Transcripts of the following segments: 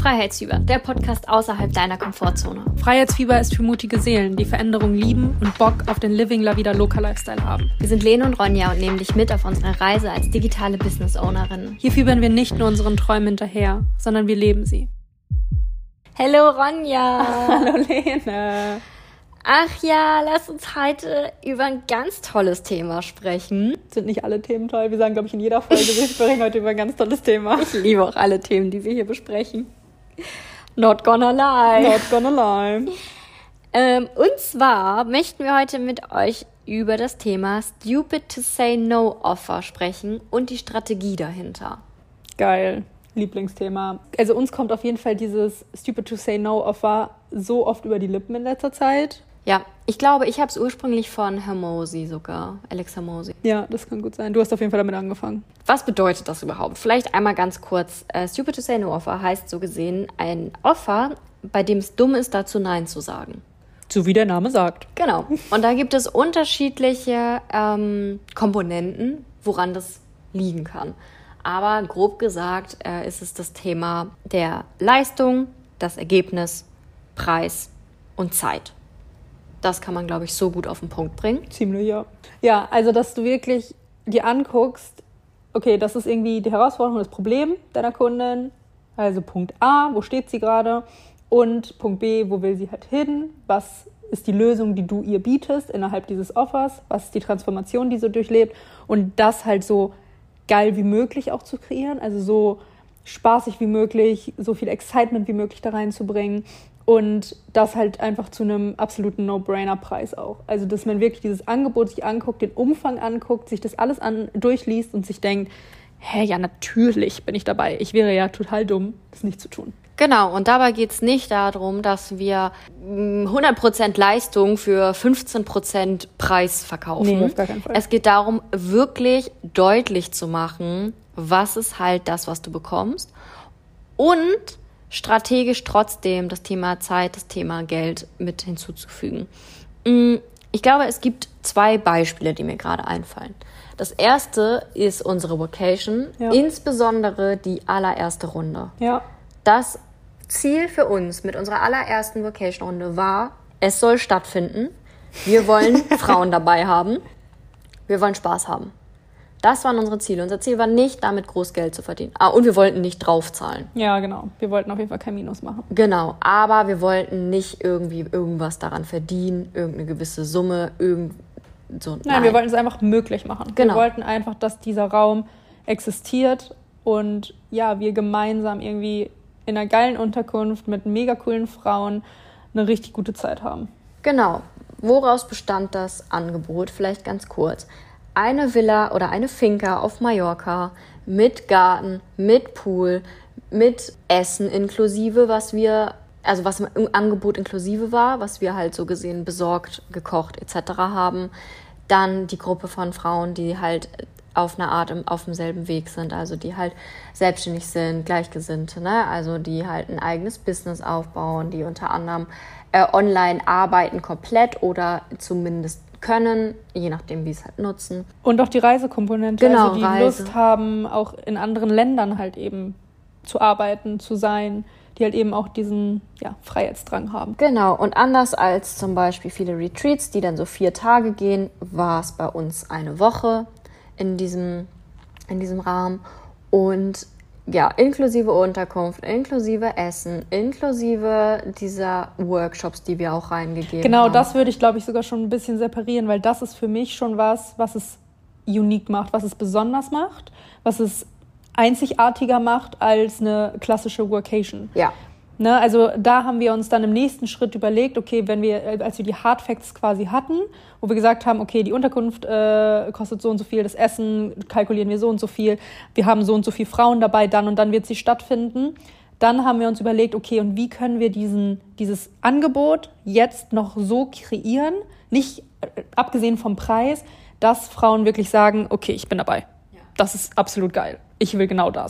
Freiheitsfieber, der Podcast außerhalb deiner Komfortzone. Freiheitsfieber ist für mutige Seelen, die Veränderung lieben und Bock auf den Living La Vida Loca Lifestyle haben. Wir sind Lene und Ronja und nehmen dich mit auf unsere Reise als digitale Business-Ownerinnen. Hier fiebern wir nicht nur unseren Träumen hinterher, sondern wir leben sie. Hallo Ronja! Hallo Lene! Ach ja, lass uns heute über ein ganz tolles Thema sprechen. Sind nicht alle Themen toll? Wir sagen, glaube ich, in jeder Folge, wir sprechen heute über ein ganz tolles Thema. Ich liebe auch alle Themen, die wir hier besprechen. Not gonna lie. Not gonna lie. Und zwar möchten wir heute mit euch über das Thema Stupid to Say No Offer sprechen und die Strategie dahinter. Geil. Lieblingsthema. Also uns kommt auf jeden Fall dieses Stupid to Say No Offer so oft über die Lippen in letzter Zeit. Ja, ich glaube, ich habe es ursprünglich von Hormozi sogar, Alex Hormozi. Ja, das kann gut sein. Du hast auf jeden Fall damit angefangen. Was bedeutet das überhaupt? Vielleicht einmal ganz kurz. Stupid to Say No Offer heißt so gesehen ein Offer, bei dem es dumm ist, dazu Nein zu sagen. So wie der Name sagt. Genau. Und da gibt es unterschiedliche Komponenten, woran das liegen kann. Aber grob gesagt ist es das Thema der Leistung, das Ergebnis, Preis und Zeit. Das kann man, glaube ich, so gut auf den Punkt bringen. Ziemlich, ja. Ja, also dass du wirklich dir anguckst, okay, das ist irgendwie die Herausforderung, das Problem deiner Kundin. Also Punkt A, wo steht sie gerade? Und Punkt B, wo will sie halt hin? Was ist die Lösung, die du ihr bietest innerhalb dieses Offers? Was ist die Transformation, die sie durchlebt? Und das halt so geil wie möglich auch zu kreieren, also so spaßig wie möglich, so viel Excitement wie möglich da reinzubringen und das halt einfach zu einem absoluten No-Brainer-Preis auch. Also dass man wirklich dieses Angebot sich anguckt, den Umfang anguckt, sich das alles durchliest und sich denkt, ja, natürlich bin ich dabei. Ich wäre ja total dumm, das nicht zu tun. Genau, und dabei geht es nicht darum, dass wir 100% Leistung für 15% Preis verkaufen. Nee, auf gar keinen Fall. Es geht darum, wirklich deutlich zu machen, was ist halt das, was du bekommst und strategisch trotzdem das Thema Zeit, das Thema Geld mit hinzuzufügen. Ich glaube, es gibt 2 Beispiele, die mir gerade einfallen. Das erste ist unsere Vacation, insbesondere die allererste Runde. Ja. Das Ziel für uns mit unserer allerersten Vacation-Runde war, es soll stattfinden. Wir wollen Frauen dabei haben. Wir wollen Spaß haben. Das waren unsere Ziele. Unser Ziel war nicht, damit groß Geld zu verdienen. Und wir wollten nicht draufzahlen. Ja, genau. Wir wollten auf jeden Fall kein Minus machen. Genau, aber wir wollten nicht irgendwie irgendwas daran verdienen, irgendeine gewisse Summe, Nein, wir wollten es einfach möglich machen. Genau. Wir wollten einfach, dass dieser Raum existiert und ja, wir gemeinsam irgendwie in einer geilen Unterkunft mit mega coolen Frauen eine richtig gute Zeit haben. Genau. Woraus bestand das Angebot? Vielleicht ganz kurz. Eine Villa oder eine Finca auf Mallorca mit Garten, mit Pool, mit Essen inklusive, was im Angebot inklusive war, was wir halt so gesehen besorgt, gekocht etc. haben. Dann die Gruppe von Frauen, die halt auf eine Art auf demselben Weg sind, also die halt selbstständig sind, Gleichgesinnte, ne? Also die halt ein eigenes Business aufbauen, die unter anderem online arbeiten komplett oder zumindest können, je nachdem, wie es halt nutzen. Und auch die Reisekomponente, genau, also die Lust haben, auch in anderen Ländern halt eben zu arbeiten, zu sein, die halt eben auch diesen Freiheitsdrang haben. Genau, und anders als zum Beispiel viele Retreats, die dann so 4 Tage gehen, war es bei uns eine Woche in diesem Rahmen und ja, inklusive Unterkunft, inklusive Essen, inklusive dieser Workshops, die wir auch reingegeben haben. Genau, das würde ich, glaube ich, sogar schon ein bisschen separieren, weil das ist für mich schon was es unique macht, was es besonders macht, was es einzigartiger macht als eine klassische Workation. Ja. Ne, also da haben wir uns dann im nächsten Schritt überlegt, okay, als wir die Hard Facts quasi hatten, wo wir gesagt haben, okay, die Unterkunft kostet so und so viel, das Essen kalkulieren wir so und so viel, wir haben so und so viele Frauen dabei, dann und dann wird sie stattfinden. Dann haben wir uns überlegt, okay, und wie können wir dieses Angebot jetzt noch so kreieren, nicht abgesehen vom Preis, dass Frauen wirklich sagen, okay, ich bin dabei. Ja. Das ist absolut geil. Ich will genau das.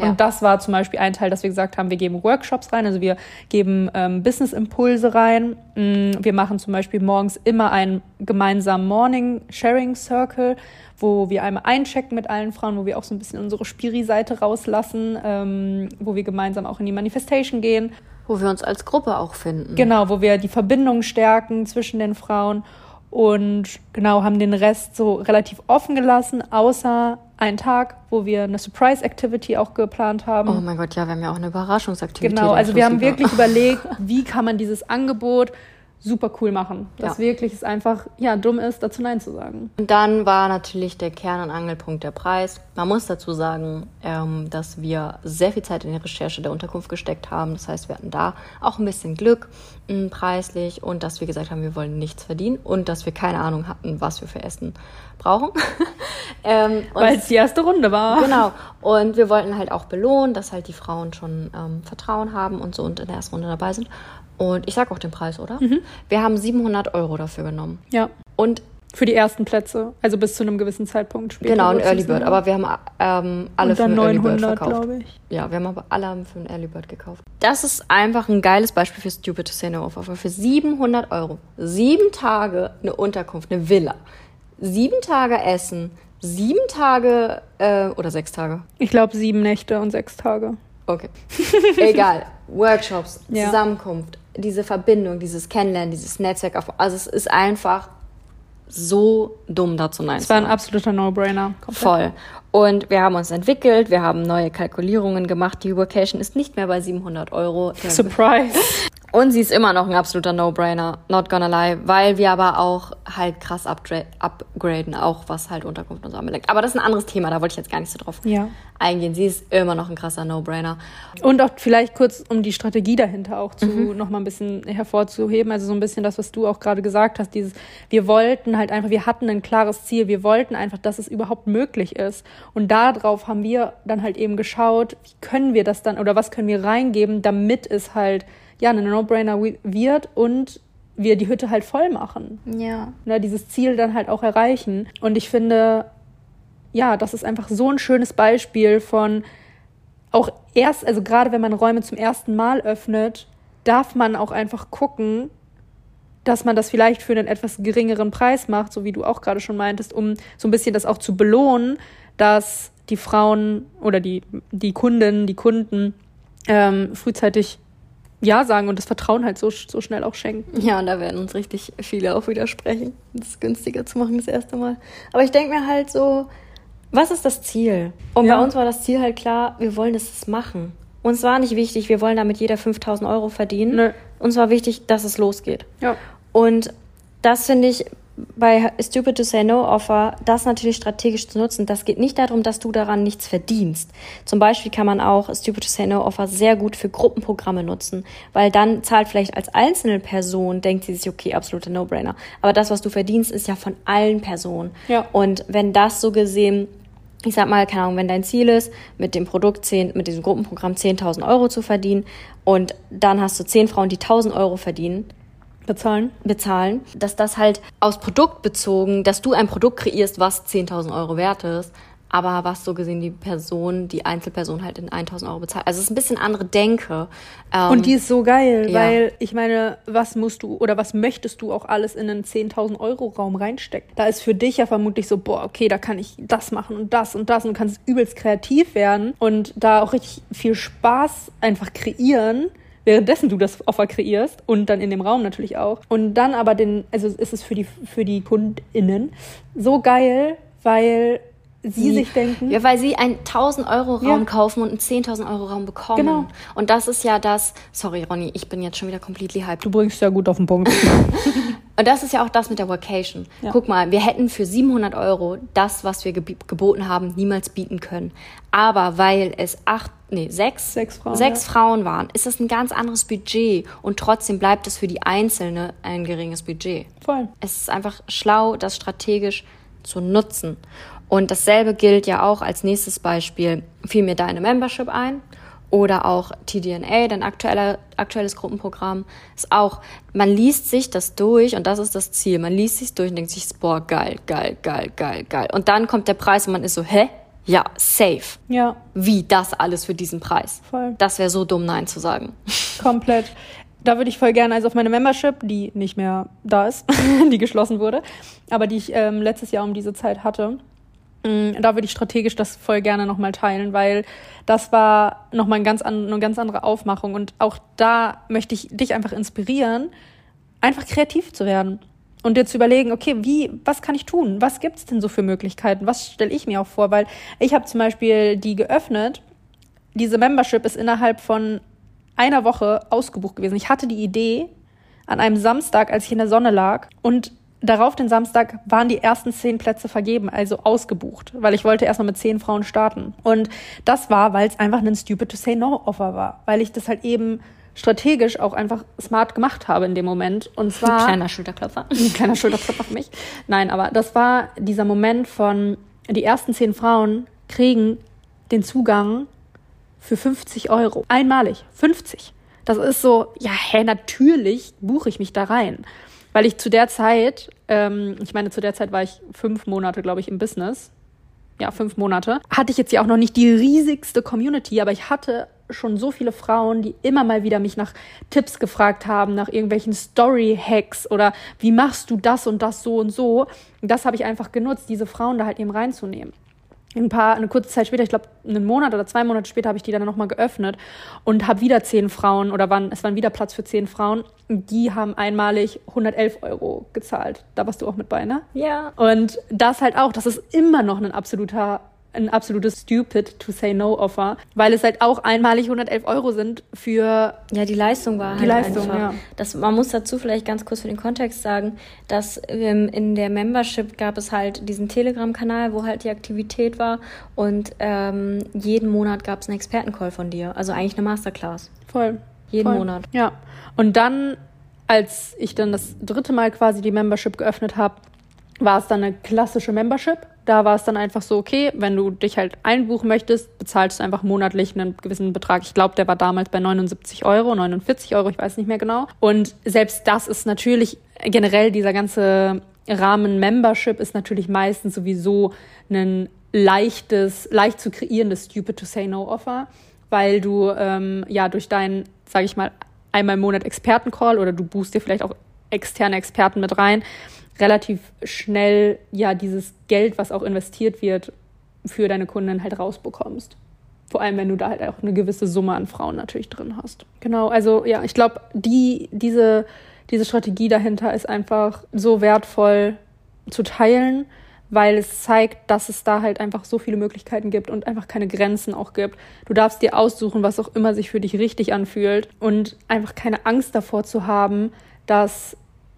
Ja. Und das war zum Beispiel ein Teil, dass wir gesagt haben, wir geben Workshops rein, also wir geben Business-Impulse rein. Wir machen zum Beispiel morgens immer einen gemeinsamen Morning-Sharing-Circle, wo wir einmal einchecken mit allen Frauen, wo wir auch so ein bisschen unsere Spiri-Seite rauslassen, wo wir gemeinsam auch in die Manifestation gehen. Wo wir uns als Gruppe auch finden. Genau, wo wir die Verbindung stärken zwischen den Frauen und genau, haben den Rest so relativ offen gelassen, außer einen Tag, wo wir eine Surprise-Activity auch geplant haben. Oh mein Gott, ja, wir haben ja auch eine Überraschungsaktivität. Genau, also wir haben wirklich überlegt, wie kann man dieses Angebot super cool machen. Dass wirklich es einfach dumm ist, dazu Nein zu sagen. Und dann war natürlich der Kern- und Angelpunkt der Preis. Man muss dazu sagen, dass wir sehr viel Zeit in die Recherche der Unterkunft gesteckt haben. Das heißt, wir hatten da auch ein bisschen Glück preislich und dass wir gesagt haben, wir wollen nichts verdienen und dass wir keine Ahnung hatten, was wir für Essen brauchen. Weil es die erste Runde war. Genau. Und wir wollten halt auch belohnen, dass halt die Frauen schon Vertrauen haben und so und in der ersten Runde dabei sind. Und ich sag auch den Preis, oder? Wir haben 700 € dafür genommen. Ja. Und für die ersten Plätze, also bis zu einem gewissen Zeitpunkt später. Genau, ein Early Bird. Aber wir haben alle für einen Early Bird verkauft. Glaube ich. Ja, wir haben aber alle für einen Early Bird gekauft. Das ist einfach ein geiles Beispiel für Stupid to Say No Offer. Für 700 €, 7 Tage eine Unterkunft, eine Villa, 7 Tage Essen, 7 Tage oder 6 Tage. Ich glaube 7 Nächte und 6 Tage. Okay. Egal. Workshops, Zusammenkunft, diese Verbindung, dieses Kennenlernen, dieses Netzwerk. Also es ist einfach so dumm, dazu Nein zu sagen. Es war ein absoluter No-Brainer. Voll. Und wir haben uns entwickelt, wir haben neue Kalkulierungen gemacht. Die Vacation ist nicht mehr bei 700 €. Surprise. Und sie ist immer noch ein absoluter No-Brainer, not gonna lie, weil wir aber auch halt krass upgraden, auch was halt Unterkunft und so anbelangt. Aber das ist ein anderes Thema, da wollte ich jetzt gar nicht so drauf eingehen. Sie ist immer noch ein krasser No-Brainer. Und auch vielleicht kurz, um die Strategie dahinter auch noch mal ein bisschen hervorzuheben, also so ein bisschen das, was du auch gerade gesagt hast, wir wollten halt einfach, wir hatten ein klares Ziel, wir wollten einfach, dass es überhaupt möglich ist. Und darauf haben wir dann halt eben geschaut, wie können wir das dann oder was können wir reingeben, damit es halt ein No-Brainer wird und wir die Hütte halt voll machen. Ja. Dieses Ziel dann halt auch erreichen. Und ich finde, das ist einfach so ein schönes Beispiel von auch also gerade wenn man Räume zum ersten Mal öffnet, darf man auch einfach gucken, dass man das vielleicht für einen etwas geringeren Preis macht, so wie du auch gerade schon meintest, um so ein bisschen das auch zu belohnen, dass die Frauen oder die Kundinnen, die Kunden frühzeitig Ja sagen und das Vertrauen halt so schnell auch schenken. Ja, und da werden uns richtig viele auch widersprechen, das günstiger zu machen das erste Mal. Aber ich denke mir halt so, was ist das Ziel? Und bei uns war das Ziel halt klar, wir wollen das machen. Uns war nicht wichtig, wir wollen damit jeder 5.000 € verdienen. Nö. Uns war wichtig, dass es losgeht. Ja. Und das finde ich bei Stupid to Say No Offer, das natürlich strategisch zu nutzen. Das geht nicht darum, dass du daran nichts verdienst. Zum Beispiel kann man auch Stupid to Say No Offer sehr gut für Gruppenprogramme nutzen, weil dann zahlt vielleicht als einzelne Person, denkt sie sich, okay, absoluter No-Brainer. Aber das, was du verdienst, ist ja von allen Personen. Ja. Und wenn das so gesehen, ich sag mal, keine Ahnung, wenn dein Ziel ist, mit dem Produkt mit diesem Gruppenprogramm 10.000 € zu verdienen und dann hast du 10 Frauen, die 1.000 € verdienen, bezahlen, dass das halt aus Produkt bezogen, dass du ein Produkt kreierst, was 10.000 € wert ist, aber was so gesehen die Einzelperson halt in 1.000 € bezahlt. Also es ist ein bisschen andere Denke. Und die ist so geil, weil ich meine, was musst du oder was möchtest du auch alles in einen 10.000 € Raum reinstecken? Da ist für dich ja vermutlich so, okay, da kann ich das machen und das und das und du kannst übelst kreativ werden und da auch richtig viel Spaß einfach kreieren, währenddessen du das Offer kreierst und dann in dem Raum natürlich auch. Und dann aber also ist es für die KundInnen so geil, weil sie sich denken... Ja, weil sie einen 1.000 € Raum kaufen und einen 10.000 € Raum bekommen. Genau. Und das ist ja das... Sorry, Ronny, ich bin jetzt schon wieder completely hyped. Du bringst ja gut auf den Punkt. Und das ist ja auch das mit der Vacation. Ja. Guck mal, wir hätten für 700 € das, was wir geboten haben, niemals bieten können. Aber weil es 6 Frauen waren, ist das ein ganz anderes Budget. Und trotzdem bleibt es für die Einzelne ein geringes Budget. Voll. Es ist einfach schlau, das strategisch zu nutzen. Und dasselbe gilt ja auch als nächstes Beispiel. Fiel mir da eine Membership ein oder auch TDNA, dein aktuelles Gruppenprogramm, ist auch, man liest sich das durch und das ist das Ziel. Man liest sich durch und denkt sich, boah, geil. Und dann kommt der Preis und man ist so, hä? ja, safe. Ja. Wie das alles für diesen Preis? Voll. Das wäre so dumm, Nein zu sagen. Komplett. Da würde ich voll gerne, also auf meine Membership, die nicht mehr da ist, die geschlossen wurde, aber die ich letztes Jahr um diese Zeit hatte, da würde ich strategisch das voll gerne nochmal teilen, weil das war nochmal eine ganz andere Aufmachung. Und auch da möchte ich dich einfach inspirieren, einfach kreativ zu werden und dir zu überlegen, okay, was kann ich tun? Was gibt es denn so für Möglichkeiten? Was stelle ich mir auch vor? Weil ich habe zum Beispiel die geöffnet, diese Membership ist innerhalb von einer Woche ausgebucht gewesen. Ich hatte die Idee an einem Samstag, als ich in der Sonne lag, und darauf den Samstag waren die ersten 10 Plätze vergeben, also ausgebucht, weil ich wollte erstmal mit 10 Frauen starten. Und das war, weil es einfach ein Stupid to say no Offer war, weil ich das halt eben strategisch auch einfach smart gemacht habe in dem Moment. Und zwar Ein kleiner Schulterklopfer. Ein kleiner Schulterklopfer für mich. Nein, aber das war dieser Moment von, die ersten 10 Frauen kriegen den Zugang für 50 €. Einmalig. 50. Das ist so, ja, natürlich buche ich mich da rein. Weil ich zu der Zeit, zu der Zeit war ich 5 Monate, glaube ich, im Business. Ja, 5 Monate. Hatte ich jetzt ja auch noch nicht die riesigste Community, aber ich hatte schon so viele Frauen, die immer mal wieder mich nach Tipps gefragt haben, nach irgendwelchen Story-Hacks oder wie machst du das und das so und so. Und das habe ich einfach genutzt, diese Frauen da halt eben reinzunehmen. Eine kurze Zeit später, ich glaube einen Monat oder 2 Monate später, habe ich die dann nochmal geöffnet und habe wieder 10 Frauen, es waren wieder Platz für 10 Frauen, die haben einmalig 111 € gezahlt. Da warst du auch mit bei, ne? Ja. Und das halt auch, das ist immer noch ein absolutes Stupid to say no Offer, weil es halt auch einmalig 111 € sind für... Ja, die Leistung war die halt Leistung, einfach. ja. Man muss dazu vielleicht ganz kurz für den Kontext sagen, dass in der Membership gab es halt diesen Telegram-Kanal, wo halt die Aktivität war, und jeden Monat gab es einen Expertencall von dir, also eigentlich eine Masterclass. Voll. Jeden Monat. Ja. Und dann, als ich dann das 3. Mal quasi die Membership geöffnet habe, war es dann eine klassische Membership. Da war es dann einfach so, okay, wenn du dich halt einbuchen möchtest, bezahlst du einfach monatlich einen gewissen Betrag. Ich glaube, der war damals bei 79 €, 49 €, ich weiß nicht mehr genau. Und selbst das ist natürlich, generell dieser ganze Rahmen Membership ist natürlich meistens sowieso ein leicht zu kreierendes Stupid to say no Offer, weil du durch deinen, sage ich mal, einmal im Monat Expertencall oder du buchst dir vielleicht auch externe Experten mit rein, relativ schnell dieses Geld, was auch investiert wird, für deine Kunden halt rausbekommst. Vor allem, wenn du da halt auch eine gewisse Summe an Frauen natürlich drin hast. Genau, also ja, ich glaube, diese Strategie dahinter ist einfach so wertvoll zu teilen, weil es zeigt, dass es da halt einfach so viele Möglichkeiten gibt und einfach keine Grenzen auch gibt. Du darfst dir aussuchen, was auch immer sich für dich richtig anfühlt, und einfach keine Angst davor zu haben, dass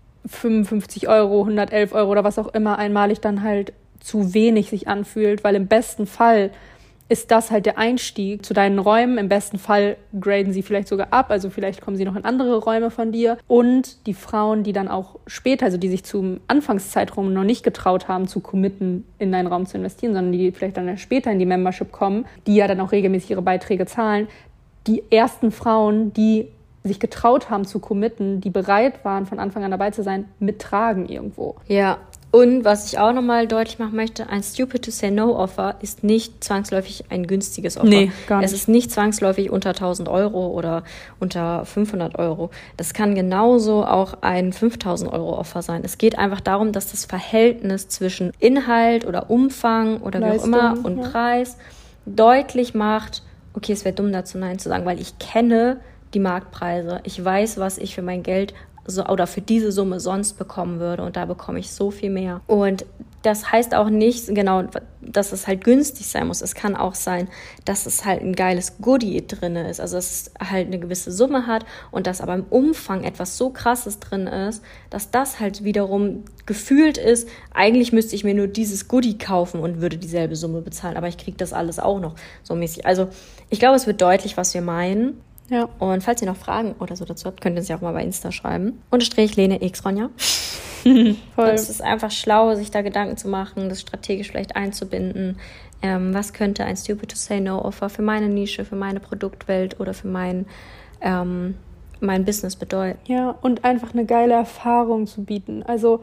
55 €, 111 € oder was auch immer einmalig dann halt zu wenig sich anfühlt, weil im besten Fall ist das halt der Einstieg zu deinen Räumen. Im besten Fall graden sie vielleicht sogar ab, also vielleicht kommen sie noch in andere Räume von dir. Und die Frauen, die dann auch später, also die sich zum Anfangszeitraum noch nicht getraut haben, zu committen, in deinen Raum zu investieren, sondern die vielleicht dann später in die Membership kommen, die ja dann auch regelmäßig ihre Beiträge zahlen, die ersten Frauen, die sich getraut haben zu committen, die bereit waren, von Anfang an dabei zu sein, mittragen irgendwo. Ja, und was ich auch nochmal deutlich machen möchte, ein Stupid to say no Offer ist nicht zwangsläufig ein günstiges Offer. Nee, gar nicht. Es ist nicht zwangsläufig unter 1.000 € oder unter 500 €. Das kann genauso auch ein 5.000 € Offer sein. Es geht einfach darum, dass das Verhältnis zwischen Inhalt oder Umfang oder Leistung, wie auch immer und Preis deutlich macht, okay, es wäre dumm dazu Nein zu sagen, weil ich kenne die Marktpreise. Ich weiß, was ich für mein Geld oder für diese Summe sonst bekommen würde, und da bekomme ich so viel mehr. Und das heißt auch nicht, genau, dass es halt günstig sein muss. Es kann auch sein, dass es halt ein geiles Goodie drin ist, also dass es halt eine gewisse Summe hat und dass aber im Umfang etwas so Krasses drin ist, dass das halt wiederum gefühlt ist, eigentlich müsste ich mir nur dieses Goodie kaufen und würde dieselbe Summe bezahlen, aber ich kriege das alles auch noch so mäßig. Also ich glaube, es wird deutlich, was wir meinen. Ja. Und falls ihr noch Fragen oder so dazu habt, könnt ihr uns ja auch mal bei Insta schreiben. _Lene X Ronja. Voll. Es ist einfach schlau, sich da Gedanken zu machen, das strategisch vielleicht einzubinden. Was könnte ein Stupid to say no Offer für meine Nische, für meine Produktwelt oder für mein Business bedeuten? Ja, und einfach eine geile Erfahrung zu bieten. Also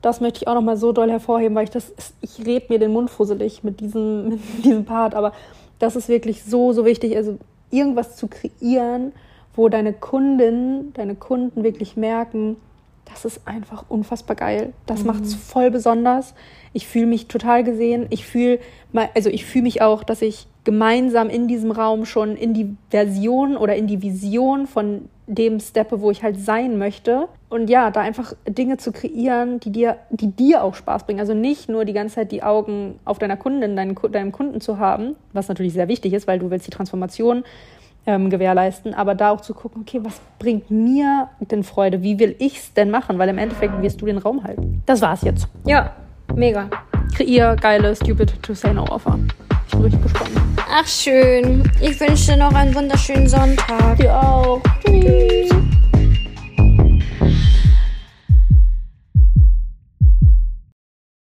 das möchte ich auch nochmal so doll hervorheben, weil ich rede mir den Mund fusselig mit diesem Part, aber das ist wirklich so, so wichtig, also irgendwas zu kreieren, wo deine Kunden wirklich merken, das ist einfach unfassbar geil. Das macht's voll besonders. Ich fühle mich total gesehen. Ich fühle mich auch, dass ich gemeinsam in diesem Raum schon in die Version oder in die Vision von dem steppe, wo ich halt sein möchte. Und ja, da einfach Dinge zu kreieren, die dir auch Spaß bringen. Also nicht nur die ganze Zeit die Augen auf deiner Kundin, deinem Kunden zu haben, was natürlich sehr wichtig ist, weil du willst die Transformation gewährleisten, aber da auch zu gucken, okay, was bringt mir denn Freude? Wie will ich's denn machen? Weil im Endeffekt wirst du den Raum halten. Das war's jetzt. Ja, mega. Kreier geile Stupid to Say No Offer. Ich bin richtig gespannt. Ach schön. Ich wünsche dir noch einen wunderschönen Sonntag. Dir auch. Tschüss.